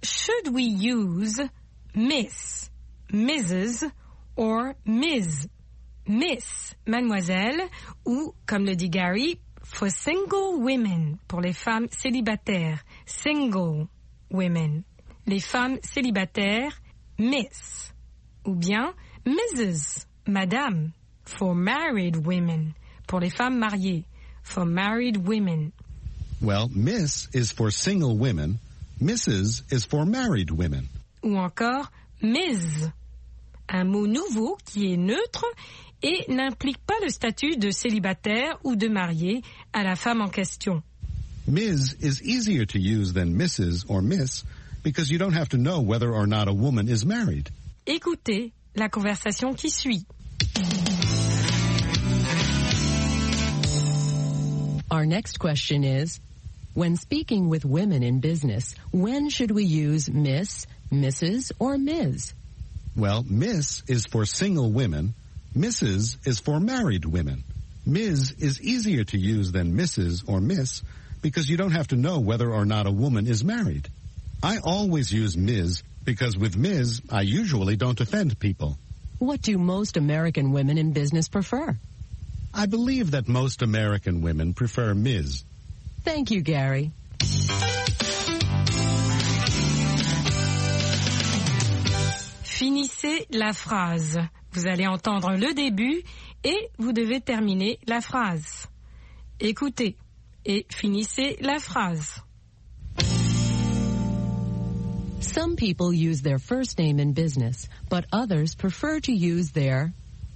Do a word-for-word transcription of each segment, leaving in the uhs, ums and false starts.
should we use Miss, Missus or Miz? Miss, mademoiselle, ou, comme le dit Gary, for single women, pour les femmes célibataires, single women. Les femmes célibataires, Miss. Ou bien Missus, madame, for married women, pour les femmes mariées, for married women. Well, Miss is for single women, Missus is for married women. Ou encore Miz, un mot nouveau qui est neutre et n'implique pas le statut de célibataire ou de marié à la femme en question. Miz is easier to use than Missus or Miss because you don't have to know whether or not a woman is married. Écoutez la conversation qui suit. Our next question is, when speaking with women in business, when should we use Miss, Missus, or Miz? Well, Miss is for single women, Missus is for married women. Miz is easier to use than Missus or Miss because you don't have to know whether or not a woman is married. I always use Miz because with Miz, I usually don't offend people. What do most American women in business prefer? I believe that most American women prefer Miz. Thank you, Gary. Finissez la phrase. Vous allez entendre le début et vous devez terminer la phrase. Écoutez et finissez la phrase. Some people use their first name in business, but others prefer to use their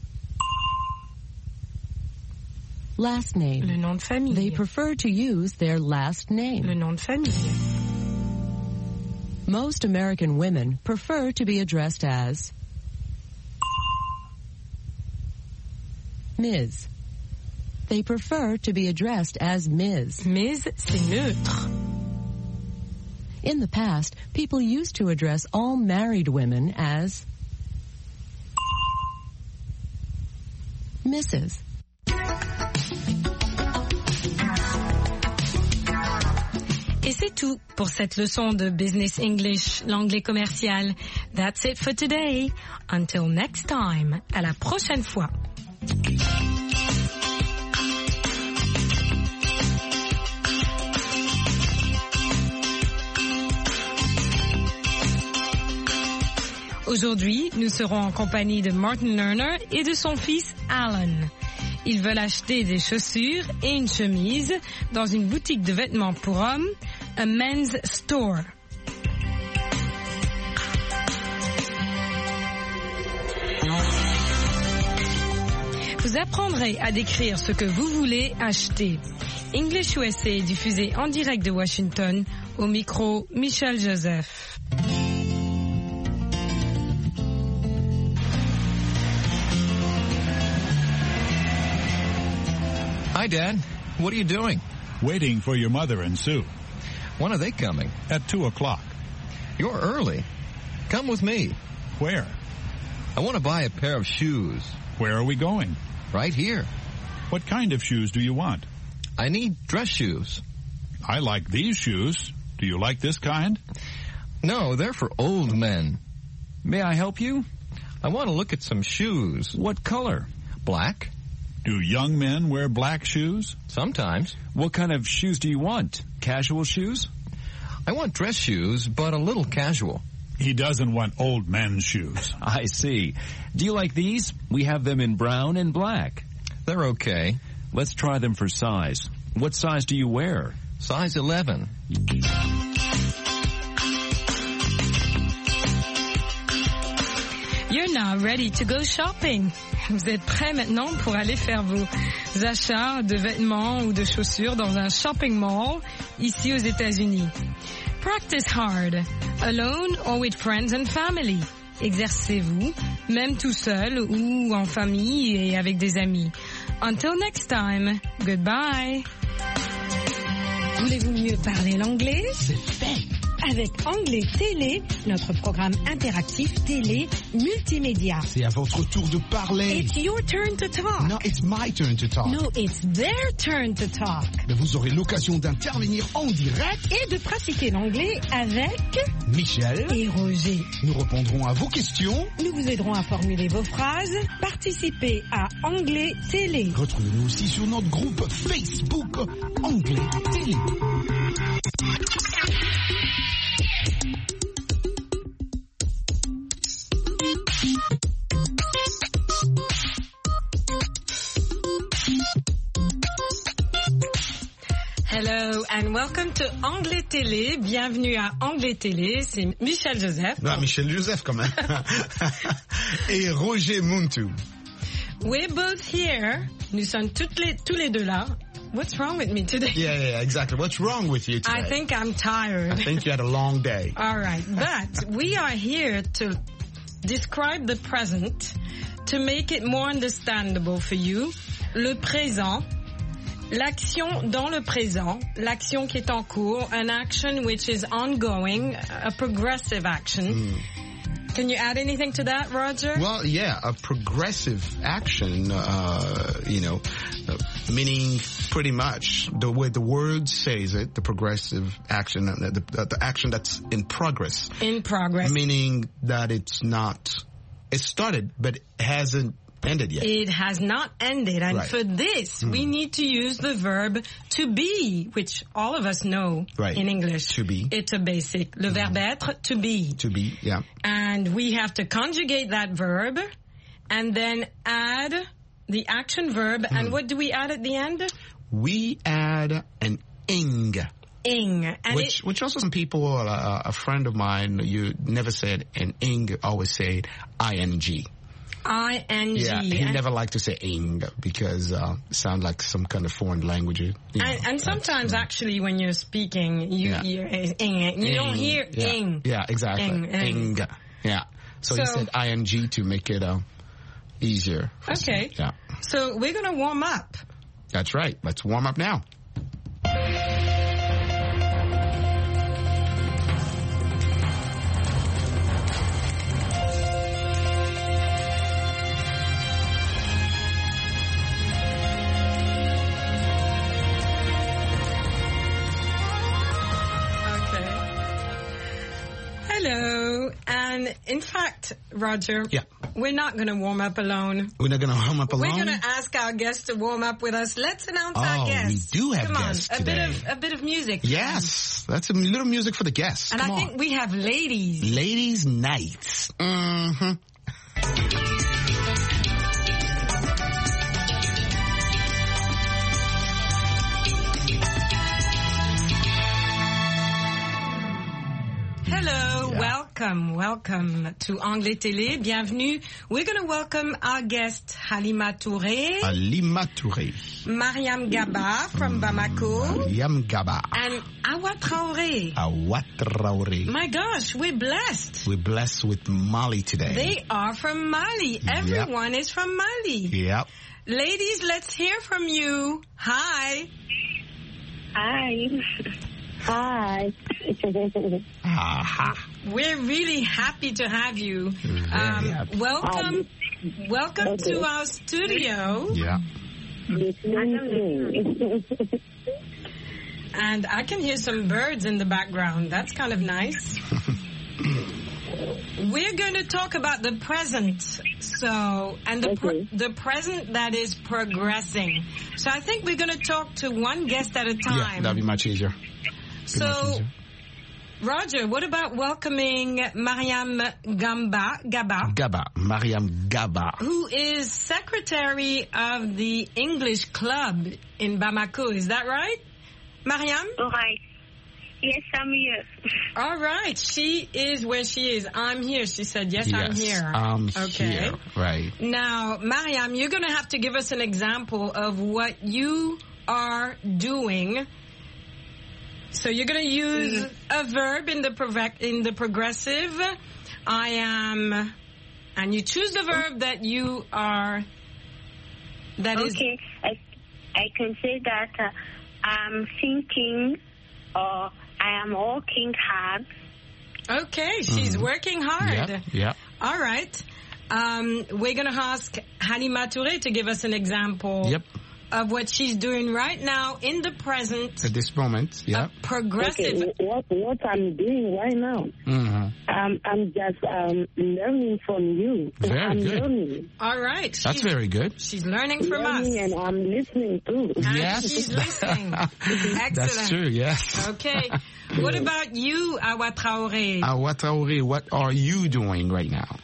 last name. Le nom de famille. They prefer to use their last name. Le nom de famille. Most American women prefer to be addressed as Miz. They prefer to be addressed as Miz. Miz, c'est neutre. In the past, people used to address all married women as Missus Et c'est tout pour cette leçon de Business English, l'anglais commercial. That's it for today. Until next time. À la prochaine fois. Aujourd'hui, nous serons en compagnie de Martin Lerner et de son fils Alan. Ils veulent acheter des chaussures et une chemise dans une boutique de vêtements pour hommes, a men's store. Vous apprendrez à décrire ce que vous voulez acheter. English U S A est diffusé en direct de Washington, au micro Michel Joseph. Hi, Dad. What are you doing? Waiting for your mother and Sue. When are they coming? At two o'clock. You're early. Come with me. Where? I want to buy a pair of shoes. Where are we going? Right here. What kind of shoes do you want? I need dress shoes. I like these shoes. Do you like this kind? No, they're for old men. May I help you? I want to look at some shoes. What color? Black. Do young men wear black shoes? Sometimes. What kind of shoes do you want? Casual shoes? I want dress shoes, but a little casual. He doesn't want old men's shoes. I see. Do you like these? We have them in brown and black. They're okay. Let's try them for size. What size do you wear? Size eleven. You're now ready to go shopping. Vous êtes prêts maintenant pour aller faire vos achats de vêtements ou de chaussures dans un shopping mall ici aux États-Unis. Practice hard, alone or with friends and family. Exercez-vous, même tout seul ou en famille et avec des amis. Until next time, goodbye. Voulez-vous mieux parler l'anglais? C'est fait. avec Anglais Télé, notre programme interactif télé multimédia. C'est à votre tour de parler. It's your turn to talk. No, it's my turn to talk. No, it's their turn to talk. Mais vous aurez l'occasion d'intervenir en direct Et de pratiquer l'anglais avec Michel et Roger. Nous répondrons à vos questions. Nous vous aiderons à formuler vos phrases. Participez à Anglais Télé. Retrouvez-nous aussi sur notre groupe Facebook Anglais Télé. Hello and welcome to Anglais Télé. Bienvenue à Anglais Télé. C'est Michel Joseph. Non, Michel Joseph quand même. Et Roger Muntu. We're both here. Nous sommes toutes les, tous les deux là. What's wrong with me today? Yeah, yeah, exactly. What's wrong with you today? I think I'm tired. I think you had a long day. All right, but we are here to describe the present to make it more understandable for you. Le présent, l'action dans le présent, l'action qui est en cours, an action which is ongoing, a progressive action. Mm. Can you add anything to that, Roger? Well, yeah, a progressive action, uh, you know, uh, meaning pretty much the way the word says it, the progressive action, uh, the, the, the action that's in progress. In progress. Meaning that it's not, it started, but it hasn't ended yet. It has not ended. And Right. for this, mm. we need to use the verb to be, which all of us know Right. in English. To be. It's a basic. Le mm. verbe être, to be. To be, yeah. And we have to conjugate that verb and then add the action verb. Mm. And what do we add at the end? We add an ing. Ing. And which, it, which also some people, uh, a friend of mine, you never said an ing, always said ing. I N G. Yeah, he and, never liked to say ing because uh, it sounds like some kind of foreign language. You know, and, and sometimes actually when you're speaking, you Yeah. hear ing. You don't hear yeah. ing. Yeah, exactly. Ing, ing. Ing. Yeah. So, he So- said ing to make it uh, easier. for some- Okay. Yeah. So we're going to warm up. That's right. Let's warm up now. Hello. And in fact, Roger, Yeah. we're not going to warm up alone. We're not going to warm up alone. We're going to ask our guests to warm up with us. Let's announce Oh, our we guests. do have Come guests on, a bit today. of a bit of music. Yes. That's a little music for the guests. And Come I on. think we have ladies. Ladies' nights. Mm-hmm. Hello, Yeah. welcome, welcome to Anglais Télé. Bienvenue. We're going to welcome our guest Halima Touré, Halima Touré. Mariam Gaba from Bamako, Yam Gaba. and Awa Traoré. Awat Traoré. My gosh, we're blessed. We're blessed with Mali today. They are from Mali. Everyone is from Mali. Yep. Ladies, let's hear from you. Hi. Hi. Hi. Aha. We're really happy to have you. Very Um, happy. welcome, welcome to our studio. Yeah. And I can hear some birds in the background. That's kind of nice. We're going to talk about the present. So, and the pre- the present that is progressing. So I think we're going to talk to one guest at a Yeah, time. that'd be much easier. So, Roger, what about welcoming Mariam Gamba, Gaba, Gaba. Mariam Gaba. who is secretary of the English Club in Bamako? Is that right, Mariam? All right. Yes, I'm here. All right. She is where she is. I'm here. She said, yes, yes, I'm here. I'm Okay. here. Right. Now, Mariam, you're going to have to give us an example of what you are doing. So you're going to use mm-hmm. a verb in the prove- in the progressive. I am, and you choose the verb that you are, that is. Okay. I, I can say that uh, I'm thinking or I am working hard. Okay, she's working hard. Yeah, yeah. All right. Um, we're going to ask Halima Touré to give us an example Yep. of what she's doing right now in the present. At this moment, yeah. A progressive. Okay, what what I'm doing right now, Mm-hmm. um, I'm just um, learning from you. Very I'm good. learning, All right. That's She's, very good. she's learning from us. learning, and I'm listening too. And Yes. she's listening. Excellent. That's true, yes. Okay. What about you, Awa Traoré? Awa Traoré, what are you doing right now?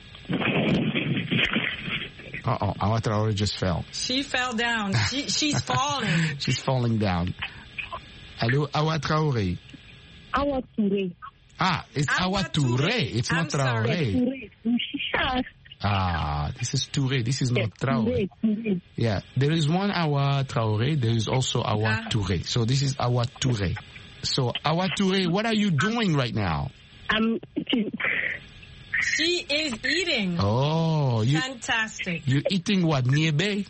Uh-oh, Awa Traoré just fell. She fell down. She, she's falling. She's falling down. Hello, Awa Traoré. Awa Touré. Ah, it's Awa Awa Touré. It's I'm not sorry. Traoré. Touré. Ah, this is Touré. This is not Traoré. Touré, Touré. Yeah, there is one Awa Traoré. There is also Awa Ah. Touré. So this is Awa Touré. So Awa Touré, what are you doing right now? I'm She is eating. Oh, you Fantastic. you eating what? Niébé?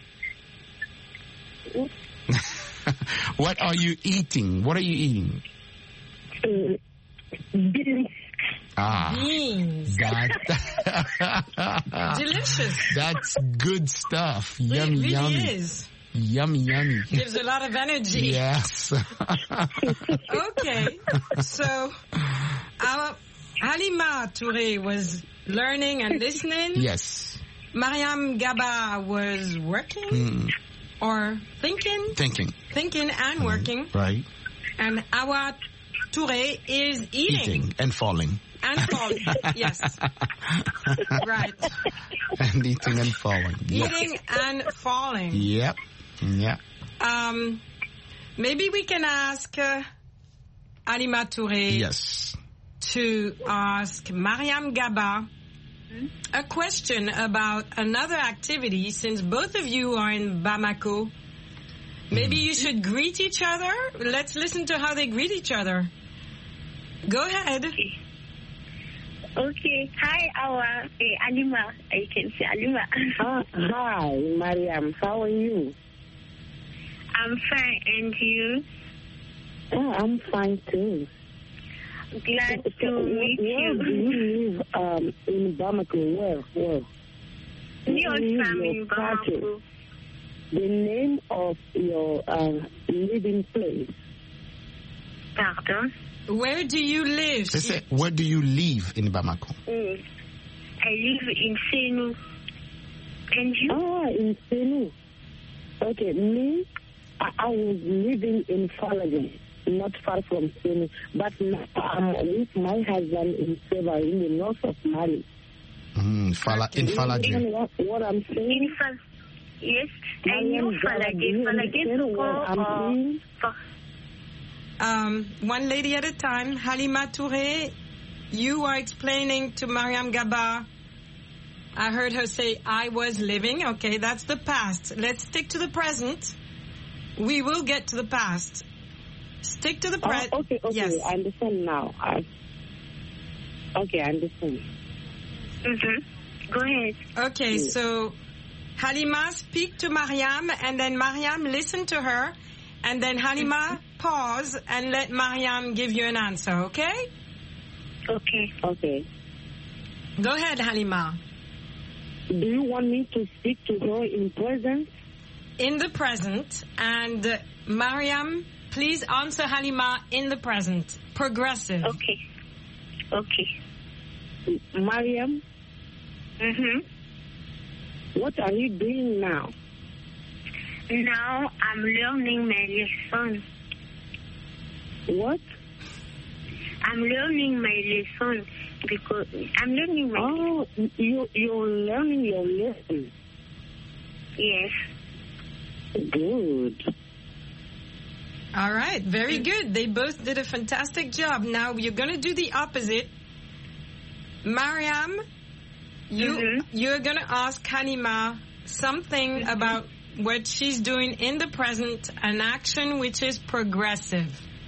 What are you eating? What are you eating? uh, beans. Ah, Beans. that Delicious. that's good stuff. It Yummy, really yummy, is. yummy, yummy. Gives a lot of energy. Yes. Okay. So, our Halima Touré was learning and listening. Yes. Mariam Gaba was working Mm, or thinking, thinking. thinking and working. Right. And Awa Touré is eating, Eating and falling. and falling. Yes. Right. And eating and falling. Yeah. Eating and falling. Yep. Yeah. Um, maybe we can ask uh, Halima Touré Yes. to ask Mariam Gaba a question about another activity. Since both of you are in Bamako, maybe you should greet each other. Let's listen to how they greet each other. Go ahead. Okay. Hi, Awa. Hey, Alima. I can say Alima. Ah, hi, Mariam. How are you? I'm fine. And you? Oh, I'm fine too. Glad So, to meet where do you. you live um, in Bamako? Where? Where? Me Where do you also live, am in your country? Bamako. The name of your uh, living place. Pardon? Where do you live? They say, where do you live in Bamako? Mm. I live in Senu. And you? Ah, in Senu. Okay, me, I, I was living in Falagan, not far from Senu. But now I'm with my husband in Seva, in the north of Mali. Mm, Fala, in You Falajin. understand what, what I'm In saying? Fal- yes, I Mariam, know do Falagé. you Falagé understand to what I'm go saying? for Um, one lady at a time. Halima Touré, you are explaining to Mariam Gaba. I heard her say, I was living. Okay, that's the past. Let's stick to the present. We will get to the past. Stick to the Oh, present. okay, okay, Yes. I understand now. I, okay, I understand. Mm-hmm. Go ahead. Okay, so Halima, speak to Mariam, and then Mariam, listen to her, and then Halima, pause, and let Mariam give you an answer, okay? Okay. Okay. Go ahead, Halima. Do you want me to speak to her in present? In the present, and uh, Mariam, please answer Halima in the present. Progressive. Okay. Okay. Mariam, Mm-hmm. what are you doing now? Now I'm learning my lesson. What? I'm learning my lesson because I'm learning my Oh, you, you're learning your lesson. yes. Good. All right, very good. They both did a fantastic job. Now you're going to do the opposite. Mariam, you, Mhm. you're going to ask Halima something about what she's doing in the present, an action which is progressive.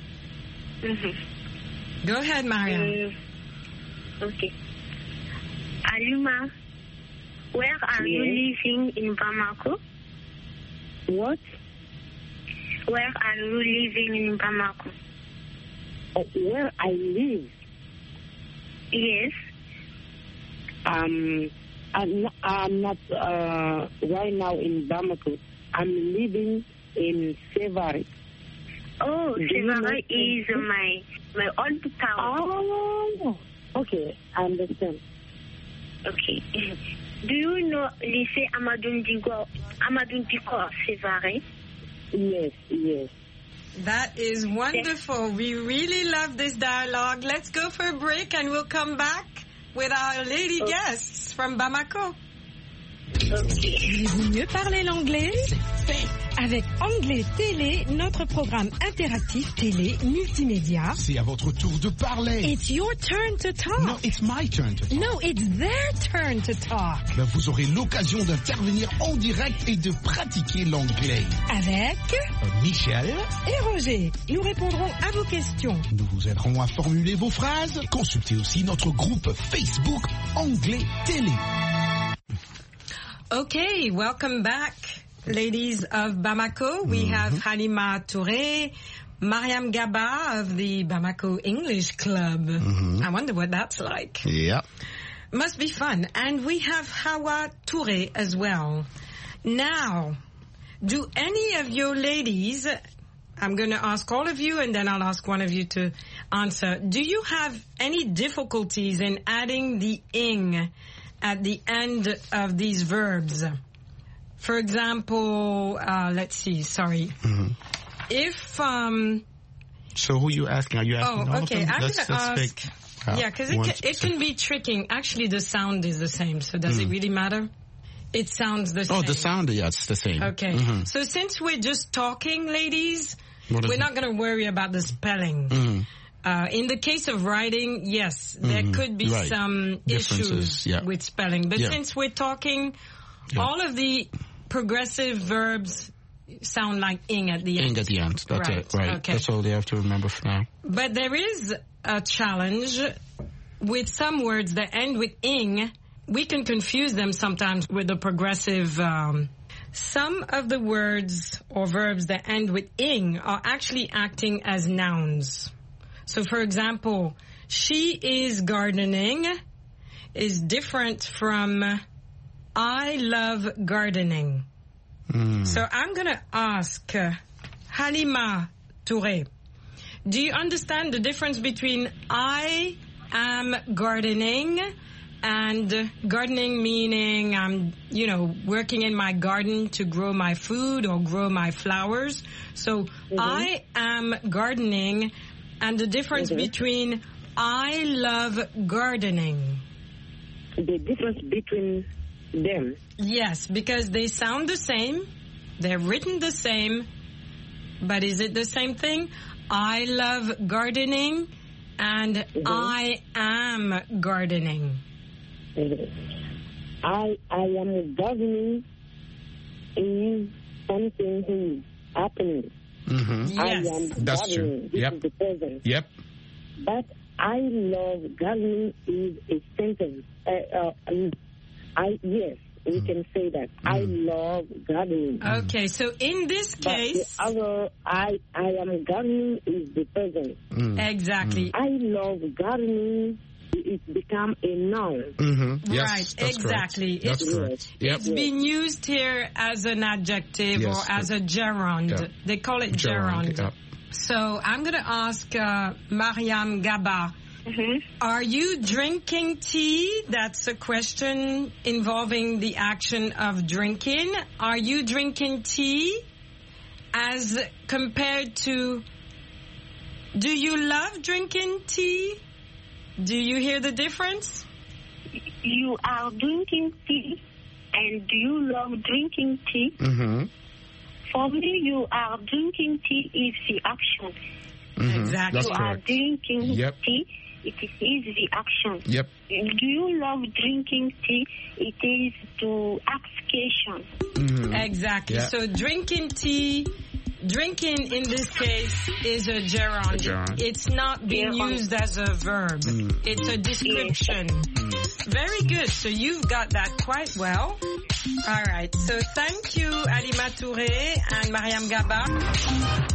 Mm-hmm. Go ahead, Mariam. Uh, okay. Alima, where are you living in Bamako? What? Where are you living in Bamako? uh, where I live. Yes. Um, I'm not, I'm not uh, right now in Bamako. I'm living in Sévaré. Oh, Do you know Sévaré is French? my my old town. Oh, okay, I understand. Okay. Do you know lycée Amadou Ndigo, Amadou Ndigo, Sévaré? Yes, yes. That is wonderful. We really love this dialogue. Let's go for a break and we'll come back with our lady Okay. guests from Bamako. Okay. Voulez-vous mieux parler l'anglais? C'est avec Anglais Télé, notre programme interactif télé multimédia. C'est à votre tour de parler. It's your turn to talk. No, it's my turn to talk. No, it's their turn to talk. Ben, vous aurez l'occasion d'intervenir en direct et de pratiquer l'anglais. Avec Euh, Michel, et Roger, nous répondrons à vos questions. nous vous aiderons à formuler vos phrases. Consultez aussi notre groupe Facebook Anglais Télé. Okay, welcome back, ladies of Bamako. We have Halima Touré, Mariam Gaba of the Bamako English Club. I wonder what that's like. Yeah. Must be fun. And we have Hawa Touré as well. Now, do any of your ladies, I'm going to ask all of you and then I'll ask one of you to answer. Do you have any difficulties in adding the ing at the end of these verbs? For example, uh, let's see, sorry. Mm-hmm. If, um, So who you asking? Are you asking all oh, okay, of them? I'm Let's- going to let's ask, pick, uh, yeah, because it, one ca- it can be tricking. Actually, the sound is the same, so does it really matter? It sounds the same. Oh, the sound, yeah, it's the same. Okay, Mhm. so since we're just talking, ladies, What is we're it? not going to worry about the spelling. Mhm. Uh, in the case of writing, yes, there Mhm. could be Right. some Differences, issues yeah. with spelling. But Yeah. since we're talking, Yeah. all of the progressive verbs sound like ing at the end. Ing at the end. That's Right, it. Right. okay. That's all they have to remember for now. But there is a challenge with some words that end with ing. We can confuse them sometimes with the progressive. Um, some of the words or verbs that end with ing are actually acting as nouns. So, for example, she is gardening is different from I love gardening. Mm. So I'm going to ask uh, Halima Touré, do you understand the difference between I am gardening and gardening meaning I'm, you know, working in my garden to grow my food or grow my flowers? So I am gardening and the difference Mhm. between I love gardening. The difference between them. Yes, because they sound the same. They're written the same. But is it the same thing? I love gardening and I am gardening. I I am gardening is something that is happening. Mm-hmm. I Yes. am That's gardening. true. This Yep. is the present. Yep. But I love gardening is a sentence. Uh, uh, um, I yes, we can say that. I love gardening. Okay, so in this But the case, other I I am gardening is the present. Mm. exactly. I love gardening. It become a noun. Mm-hmm. Yes, Right, that's exactly. Correct. That's It's- correct. Yep. It's been used here as an adjective Yes, or as a gerund. yeah. They call it gerund. Yep. So I'm going to ask uh, Mariam Gaba, Mm-hmm. are you drinking tea? That's a question involving the action of drinking. Are you drinking tea as compared to, do you love drinking tea? Do you hear the difference? You are drinking tea, and do you love drinking tea? Mm-hmm. For me, you are drinking tea is the action. Mm-hmm. Exactly. That's You are correct. drinking Yep. tea, it is the action. Yep. Do you love drinking tea? It is to ask question. Mm-hmm. Exactly. Yeah. So drinking tea, drinking in this case is a gerund. A gerund. It's not being Gerund. used as a verb. Mm. It's a description. Very good. So you've got that quite well. All right. So thank you, Halima Touré and Mariam Gaba.